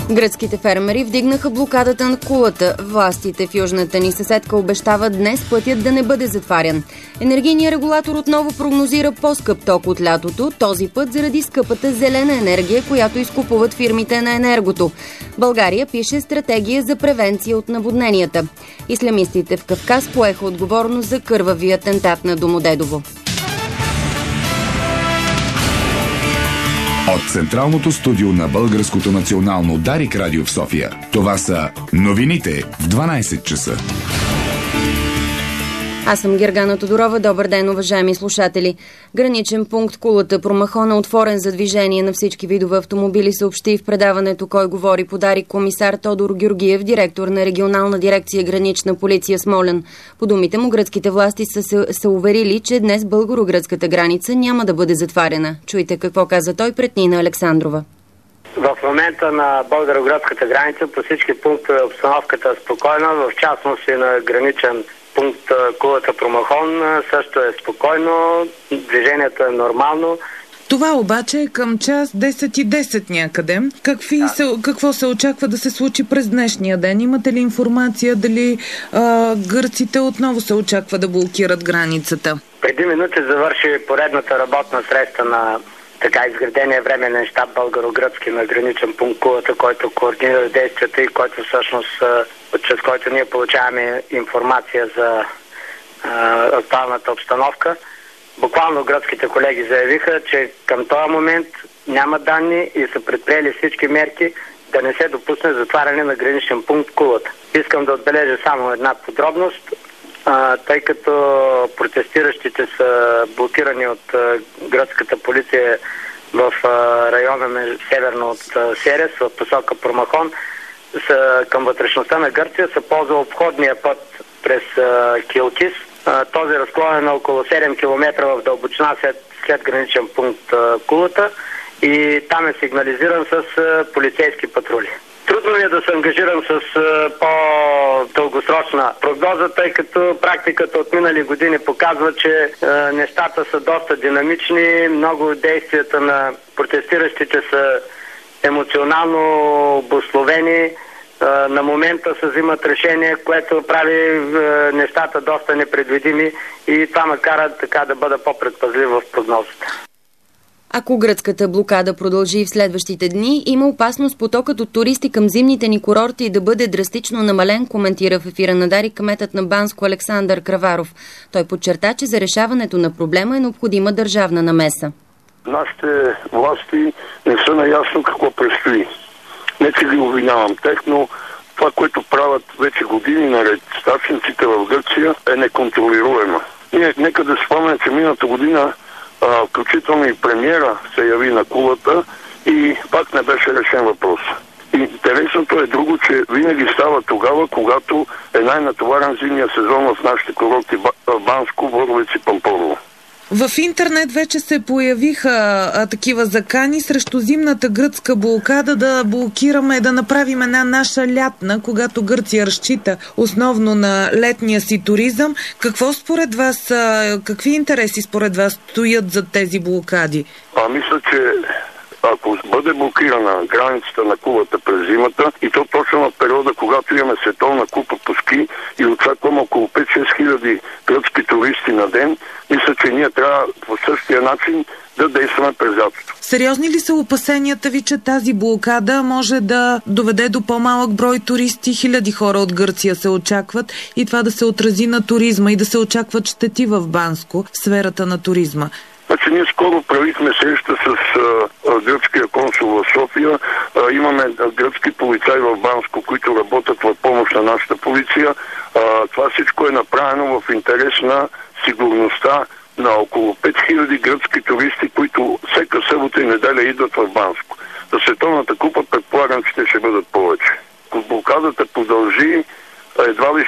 Гръцките фермери вдигнаха блокадата на Кулата. Властите в южната ни съседка обещават днес пътят да не бъде затварян. Енергийният регулатор отново прогнозира по-скъп ток от лятото, този път заради скъпата зелена енергия, която изкупуват фирмите на енергото. България пише стратегия за превенция от наводненията. Ислямистите в Кавказ поеха отговорност за кървавия атентат на Домодедово. От Централното студио на Българското национално Дарик радио в София. Това са новините в 12 часа. Аз съм Гергана Тодорова. Добър ден, уважаеми слушатели. Граничен пункт Кулата Промахон е отворен за движение на всички видове автомобили, съобщи в предаването "Кой говори" по Дарик комисар Тодор Георгиев, директор на регионална дирекция Гранична полиция Смолян. По думите му, гръцките власти са уверили, че днес българо-гръцката граница няма да бъде затваряна. Чуйте какво каза той пред Нина Александрова. В момента на българо-гръцката граница по всички пунктове обстановката е спокойна, в частност и на граничен пункт Кулата Промахон също е спокойно, движението е нормално. Това обаче е към час 10:10 някъде. Какво се очаква да се случи през днешния ден? Имате ли информация дали гърците отново се очаква да блокират границата? Преди минути завърши поредната работна среща на така изградения временен щаб българо-гръцки на граничен пункт Кулата, който координира действията и който всъщност чрез който ние получаваме информация за актуалната обстановка. Буквално гръцките колеги заявиха, че към този момент няма данни и са предприели всички мерки да не се допусне затваряне на граничен пункт Кулата. Искам да отбележа само една подробност, тъй като протестиращите са блокирани от гръцката полиция в района северно от Серес, в посока Промахон, към вътрешността на Гърция се ползва обходния път през Килкис. Този разклон е на около 7 км в дълбочина след граничен пункт Кулата и там е сигнализиран с полицейски патрули. Трудно е да се ангажирам с по-дългосрочна прогноза, тъй като практиката от минали години показва, че нещата са доста динамични, много действията на протестиращите са емоционално обусловени. На момента се взимат решения, което прави нещата доста непредвидими и това ме кара така да бъда по-предпазлив в прогнозата. Ако гръцката блокада продължи в следващите дни, има опасност потокът от туристи към зимните ни курорти да бъде драстично намален, коментира в ефира на Дарик кметът на Банско Александър Краваров. Той подчерта, че за решаването на проблема е необходима държавна намеса. Нашите власти не са наясно какво предстои. Не че ги обвинявам тях, но това, което правят вече години наред стачниците в Гърция, е неконтролируемо. Нека да спомня, че миналата година включително и премиера се яви на Кулата и пак не беше решен въпрос. Интересното е друго, че винаги става тогава, когато е най-натоварен зимния сезон в нашите курорти Банско, Боровец и Пампорово. В интернет вече се появиха такива закани срещу зимната гръцка блокада да блокираме, да направим една наша лятна, когато Гърция разчита основно на летния си туризъм. Какво според вас, какви интереси според вас стоят за тези блокади? Мисля, че ако бъде блокирана границата на Кулата през зимата и то точно в периода, когато имаме световна купа по ски и очаквам около 5-6 хиляди гръцки туристи на ден, мисля, че ние трябва по същия начин да действаме през лятото. Сериозни ли са опасенията ви, че тази блокада може да доведе до по-малък брой туристи? Хиляди хора от Гърция се очакват и това да се отрази на туризма и да се очакват щети в Банско, в сферата на туризма. Значи ние скоро правихме среща с гръцкия консул в София. Имаме гръцки полицаи в Банско, които работят в помощ на нашата полиция. Това всичко е направено в интерес на сигурността на около 5000 гръцки туристи, които всяка събота и неделя идват в Банско. За световната купа предполагам, че ще бъдат повече. Ако блокадата продължи, едва ли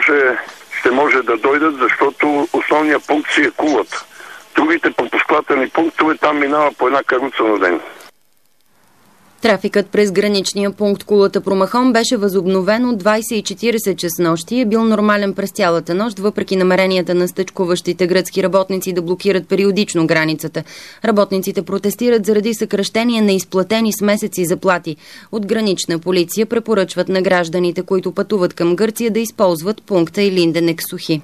ще може да дойдат, защото основният пункт си е Кулата. Другите пропускателни пунктове там минава по една каруца на ден. Трафикът през граничния пункт Кулата – Промахон беше възобновен от 20:40 ч. снощи и е бил нормален през цялата нощ, въпреки намеренията на стъчкуващите гръцки работници да блокират периодично границата. Работниците протестират заради съкращение на изплатени с месеци заплати. От гранична полиция препоръчват на гражданите, които пътуват към Гърция, да използват пункта Илинденек-Сухи.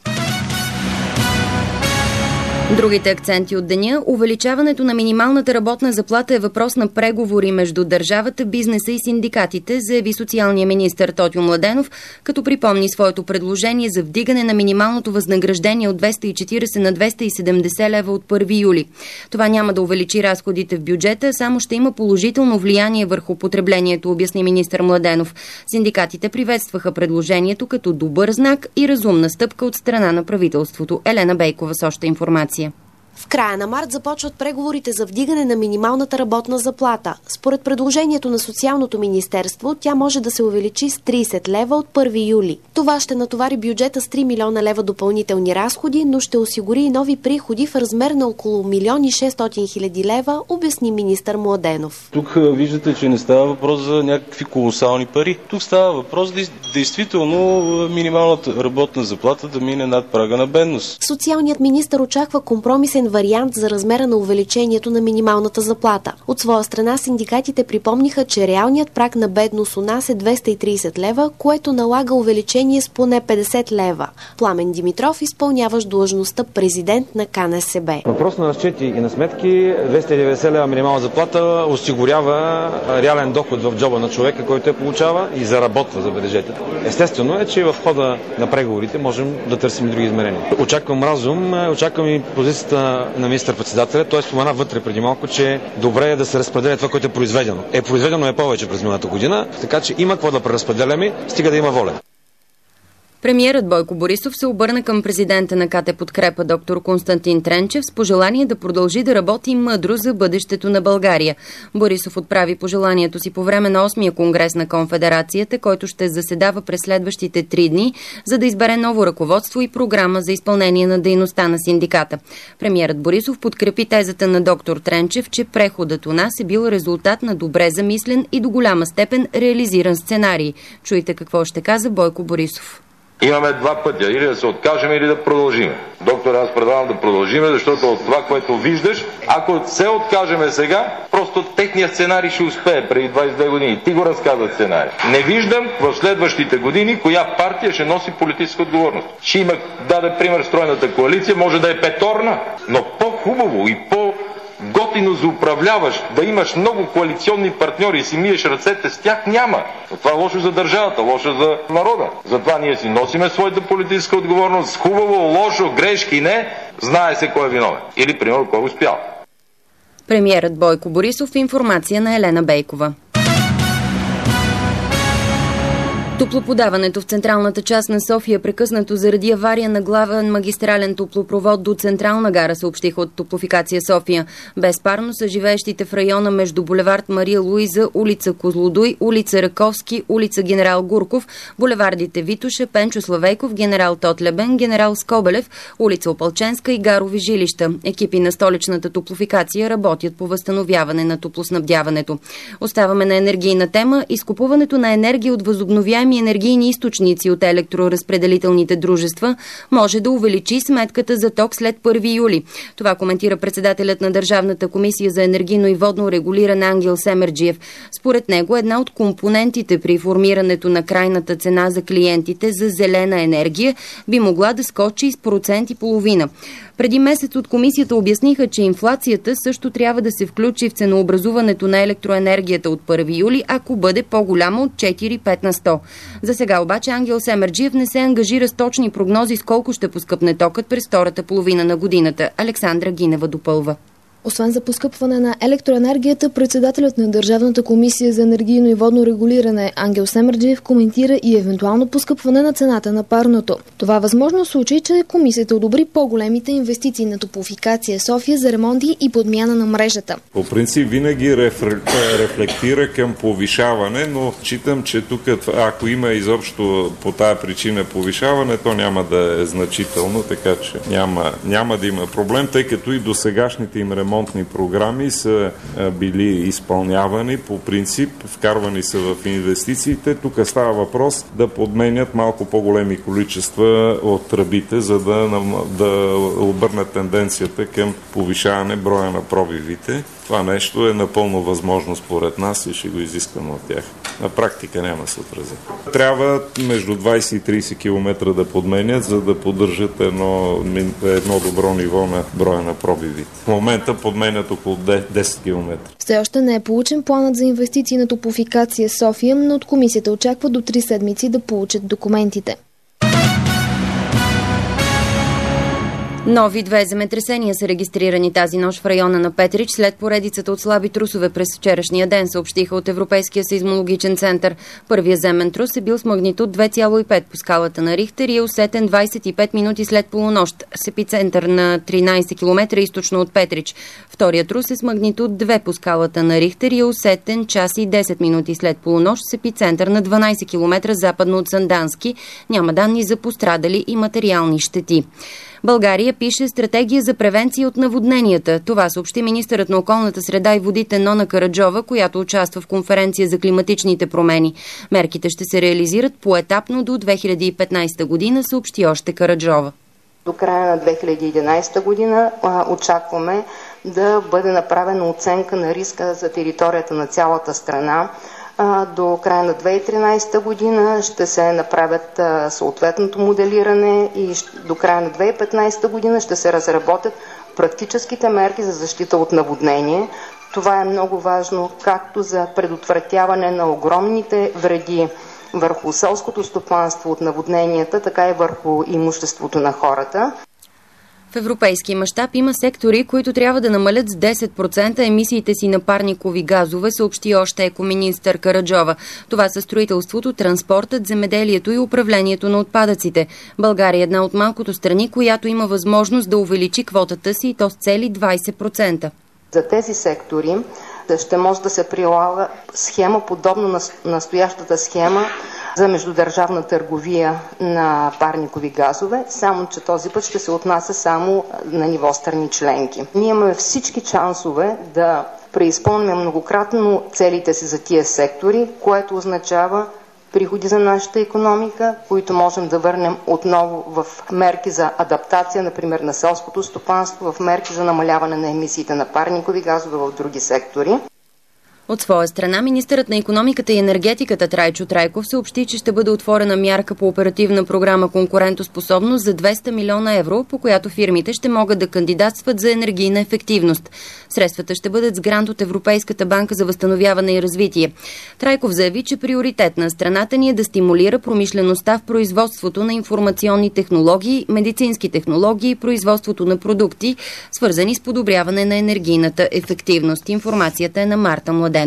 Другите акценти от деня. Увеличаването на минималната работна заплата е въпрос на преговори между държавата, бизнеса и синдикатите, заяви социалния министър Тотю Младенов, като припомни своето предложение за вдигане на минималното възнаграждение от 240 на 270 лева от 1 юли. Това няма да увеличи разходите в бюджета, само ще има положително влияние върху потреблението, обясни министър Младенов. Синдикатите приветстваха предложението като добър знак и разумна стъпка от страна на правителството. Елена Бейкова с още информация. В края на март започват преговорите за вдигане на минималната работна заплата. Според предложението на Социалното министерство, тя може да се увеличи с 30 лева от 1 юли. Това ще натовари бюджета с 3 милиона лева допълнителни разходи, но ще осигури и нови приходи в размер на около 1 600 хиляди лева, обясни министър Младенов. Тук виждате, че не става въпрос за някакви колосални пари. Тук става въпрос действително минималната работна заплата да мине над прага на бедност. Социалният министър очаква компромисен вариант за размера на увеличението на минималната заплата. От своя страна синдикатите припомниха, че реалният праг на бедност у нас е 230 лева, което налага увеличение с поне 50 лева. Пламен Димитров, изпълняващ длъжността президент на КНСБ. Въпрос на разчети и на сметки, 290 лева минимална заплата осигурява реален доход в джоба на човека, който я получава и заработва, забележете. Естествено е, че в хода на преговорите можем да търсим други измерения. Очаквам разум, очаквам и позицията на министър-председателя. Той спомена вътре преди малко, че добре е да се разпределя това, което е произведено. Произведено е повече през миналата година, така че има какво да преразпределяме, стига да има воля. Премиерът Бойко Борисов се обърна към президента на КТ Подкрепа доктор Константин Тренчев с пожелание да продължи да работи мъдро за бъдещето на България. Борисов отправи пожеланието си по време на 8-я конгрес на Конфедерацията, който ще заседава през следващите 3 дни, за да избере ново ръководство и програма за изпълнение на дейността на синдиката. Премиерът Борисов подкрепи тезата на доктор Тренчев, че преходът у нас е бил резултат на добре замислен и до голяма степен реализиран сценарий. Чуйте какво ще каза Бойко Борисов. Имаме два пътя, или да се откажем, или да продължим. Доктор, аз предлагам да продължим, защото от това, което виждаш, ако се откажеме сега, просто техният сценарий ще успее преди 22 години. Ти го разказа сценарий. Не виждам в следващите години коя партия ще носи политическа отговорност. Ще има, даде пример, стройната коалиция, може да е петорна, но по-хубаво и по-готино за управляваш, да имаш много коалиционни партньори и си миеш ръцете с тях, няма. Но това е лошо за държавата, лошо за народа. Затова ние си носиме своята политическа отговорност. Хубаво, лошо, грешки не, знае се кой е виновен. Или, примерно, кой е успял. Премиерът Бойко Борисов, информация на Елена Бейкова. Топлоподаването в централната част на София е прекъснато заради авария на главен магистрален топлопровод до Централна гара, съобщиха от Топлофикация София. Безпарно са живеещите в района между булевард Мария Луиза, улица Козлодуй, улица Раковски, улица Генерал Гурков, булевардите Витоша, Пенчо Славейков, Генерал Тотлебен, Генерал Скобелев, улица Опалченска и Гарови жилища. Екипи на столичната Топлофикация работят по възстановяване на топлоснабдяването. Оставаме на енергийна тема. Изкупуването на енергия от възобновяеми енергийни източници от електроразпределителните дружества може да увеличи сметката за ток след 1 юли. Това коментира председателят на Държавната комисия за енергийно и водно регулиране Ангел Семерджиев. Според него една от компонентите при формирането на крайната цена за клиентите за зелена енергия би могла да скочи с 1,5%. Преди месец от комисията обясниха, че инфлацията също трябва да се включи в ценообразуването на електроенергията от 1 юли, ако бъде по-голяма от 4-5 на 100. За сега обаче Ангел Семерджиев не се ангажира с точни прогнози с колко ще поскъпне токът през втората половина на годината. Александра Гинева допълва. Освен за поскъпване на електроенергията, председателят на Държавната комисия за енергийно и водно регулиране Ангел Семерджиев коментира и евентуално поскъпване на цената на парното. Това възможно в случай, че комисията одобри по-големите инвестиции на Топлофикация София за ремонти и подмяна на мрежата. По принцип винаги рефлектира към повишаване, но считам, че тук ако има изобщо по тая причина повишаване, то няма да е значително, така че няма да има проблем, тъй като и до сегашните им ремонти ремонтни програми са били изпълнявани по принцип, вкарвани са в инвестициите. Тук става въпрос да подменят малко по-големи количества от тръбите, за да обърнат тенденцията към повишаване броя на пробивите. Това нещо е напълно възможно според нас и ще го изискаме от тях. На практика няма да се отрази. Трябва между 20 и 30 км да подменят, за да поддържат едно добро ниво на броя на пробивите. В момента подменят около 10 км. Все още не е получен планът за инвестиции на Топлофикация София, но от комисията очаква до 3 седмици да получат документите. Нови 2 земетресения са регистрирани тази нощ в района на Петрич след поредицата от слаби трусове през вчерашния ден, съобщиха от Европейския сейзмологичен център. Първият земен трус е бил с магнитуд 2,5 по скалата на Рихтер и е усетен 25 минути след полунощ с епицентър на 13 км източно от Петрич. Вторият трус е с магнитуд 2 по скалата на Рихтер и е усетен час и 10 минути след полунощ с епицентър на 12 км западно от Сандански. Няма данни за пострадали и материални щети. България пише стратегия за превенция от наводненията. Това съобщи министърът на околната среда и водите Нона Караджова, която участва в конференция за климатичните промени. Мерките ще се реализират поетапно до 2015 година, съобщи още Караджова. До края на 2011 година очакваме да бъде направена оценка на риска за територията на цялата страна. До края на 2013 година ще се направят съответното моделиране и до края на 2015 година ще се разработят практическите мерки за защита от наводнение. Това е много важно както за предотвратяване на огромните вреди върху селското стопанство от наводненията, така и върху имуществото на хората. В европейски мащаб има сектори, които трябва да намалят с 10% емисиите си на парникови газове, съобщи още екоминистър Караджова. Това са строителството, транспортът, земеделието и управлението на отпадъците. България е една от малкото страни, която има възможност да увеличи квотата си и то с цели 20%. За тези сектори ще може да се прилага схема, подобно на настоящата схема за междудържавна търговия на парникови газове, само че този път ще се отнася само на ниво страни членки. Ние имаме всички шансове да преизпълним многократно целите си за тия сектори, което означава приходи за нашата икономика, които можем да върнем отново в мерки за адаптация, например на селското стопанство, в мерки за намаляване на емисиите на парникови газове в други сектори. От своя страна, министърът на икономиката и енергетиката Трайчо Трайков съобщи, че ще бъде отворена мярка по оперативна програма Конкурентоспособност за 200 милиона евро, по която фирмите ще могат да кандидатстват за енергийна ефективност. Средствата ще бъдат с грант от Европейската банка за възстановяване и развитие. Трайков заяви, че приоритет на страната ни е да стимулира промишлеността в производството на информационни технологии, медицински технологии и производството на продукти, свързани с подобряване на енергийната ефективност. Информацията е на Марта Младенова.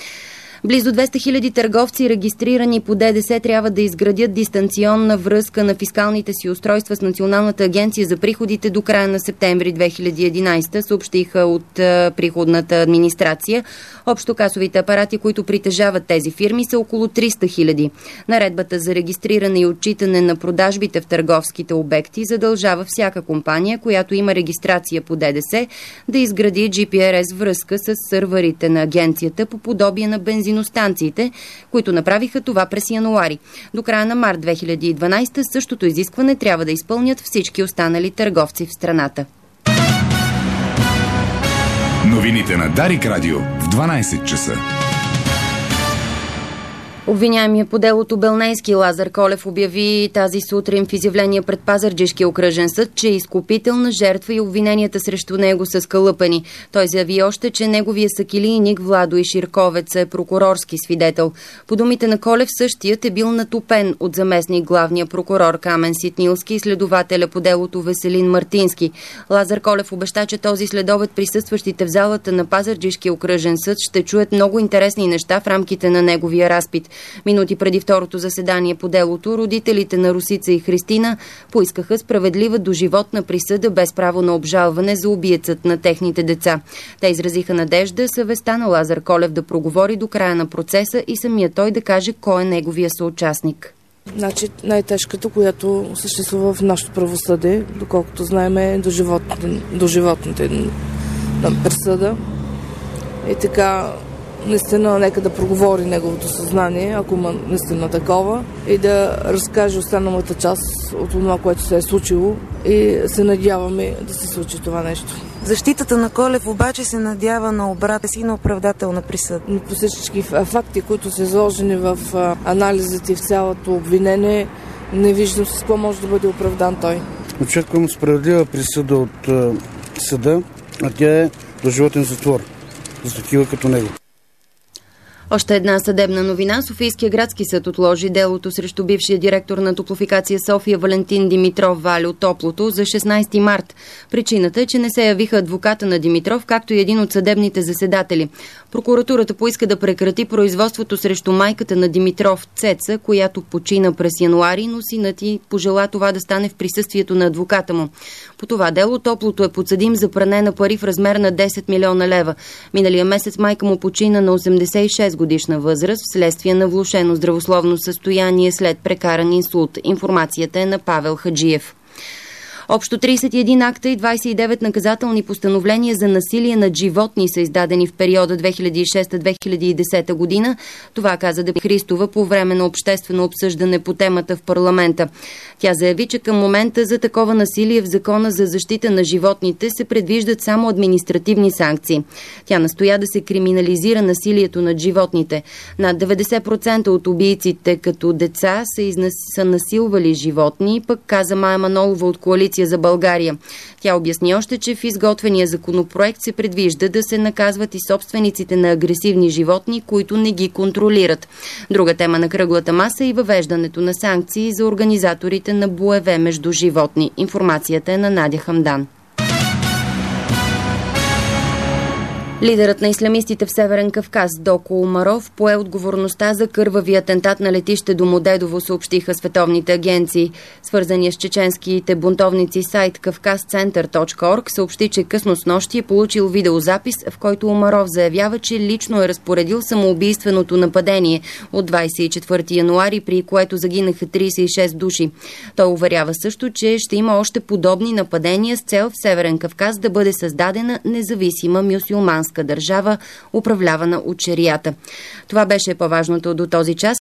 Близо 200 хиляди търговци, регистрирани по ДДС, трябва да изградят дистанционна връзка на фискалните си устройства с Националната агенция за приходите до края на септември 2011, съобщиха от приходната администрация. Общо касовите апарати, които притежават тези фирми, са около 300 хиляди. Наредбата за регистриране и отчитане на продажбите в търговските обекти задължава всяка компания, която има регистрация по ДДС, да изгради GPRS връзка с сървърите на агенцията по подобие на бензиностанциите, които направиха това през януари. До края на март 2012 същото изискване трябва да изпълнят всички останали търговци в страната. Новините на Дарик Радио в 12 часа. Обвиняемият по делото Белнейски Лазар Колев обяви тази сутрин в изявление пред Пазарджишкия окръжен съд, че е изкупителна жертва и обвиненията срещу него са скалъпени. Той заяви още, че неговия сакилийник Владо Иширковец е прокурорски свидетел. По думите на Колев, същият е бил натопен от заместник главния прокурор Камен Ситнилски и следователя по делото Веселин Мартински. Лазар Колев обеща, че този следобед присъстващите в залата на Пазарджишкия окръжен съд ще чуят много интересни неща в рамките на неговия разпит. Минути преди второто заседание по делото, родителите на Русица и Христина поискаха справедлива доживотна присъда без право на обжалване за убиецът на техните деца. Те изразиха надежда съвестта на Лазар Колев да проговори до края на процеса и самия той да каже кой е неговия съучастник. Значи най-тежката, която съществува в нашето правосъдие, доколкото знаем, е доживотните на присъда. И така, наистина, нека да проговори неговото съзнание, ако има наистина такова, и да разкаже останалата част от това, което се е случило, и се надяваме да се случи това нещо. Защитата на Колев обаче се надява на обрата си на оправдателна присъда. Но по всички факти, които са изложени в анализите и в цялото обвинение, не виждам с какво може да бъде оправдан той. Очаквам справедлива присъда от съда, а тя е доживотен затвор за такива като него. Още една съдебна новина. Софийския градски съд отложи делото срещу бившия директор на Топлофикация София Валентин Димитров Валю Топлото за 16 март. Причината е, че не се явиха адвоката на Димитров, както и един от съдебните заседатели. Прокуратурата поиска да прекрати производството срещу майката на Димитров Цеца, която почина през януари, но синът й пожела това да стане в присъствието на адвоката му. По това дело Топлото е подсъдим за пране на пари в размер на 10 милиона лева. Миналия месец майка му почина на 86 годишна възраст вследствие на влошено здравословно състояние след прекаран инсулт. Информацията е на Павел Хаджиев. Общо 31 акта и 29 наказателни постановления за насилие над животни са издадени в периода 2006-2010 година. Това каза Деби Христова по време на обществено обсъждане по темата в парламента. Тя заяви, че към момента за такова насилие в Закона за защита на животните се предвиждат само административни санкции. Тя настоя да се криминализира насилието над животните. Над 90% от убийците като деца са насилвали животни, пък каза Мая Манолова от Коалиция за България. Тя обясни още, че в изготвения законопроект се предвижда да се наказват и собствениците на агресивни животни, които не ги контролират. Друга тема на кръглата маса е и въвеждането на санкции за организаторите на боеве между животни. Информацията е на Надя Хамдан. Лидерът на ислямистите в Северен Кавказ Доко Умаров пое отговорността за кървавия атентат на летище Домодедово, съобщиха световните агенции. Свързания с чеченските бунтовници сайт kavkazcenter.org съобщи, че късно снощи е получил видеозапис, в който Умаров заявява, че лично е разпоредил самоубийственото нападение от 24 януари, при което загинаха 36 души. Той уверява също, че ще има още подобни нападения с цел в Северен Кавказ да бъде създадена независима мюсюлманска държава, управлявана от шерията. Това беше по-важното до този час.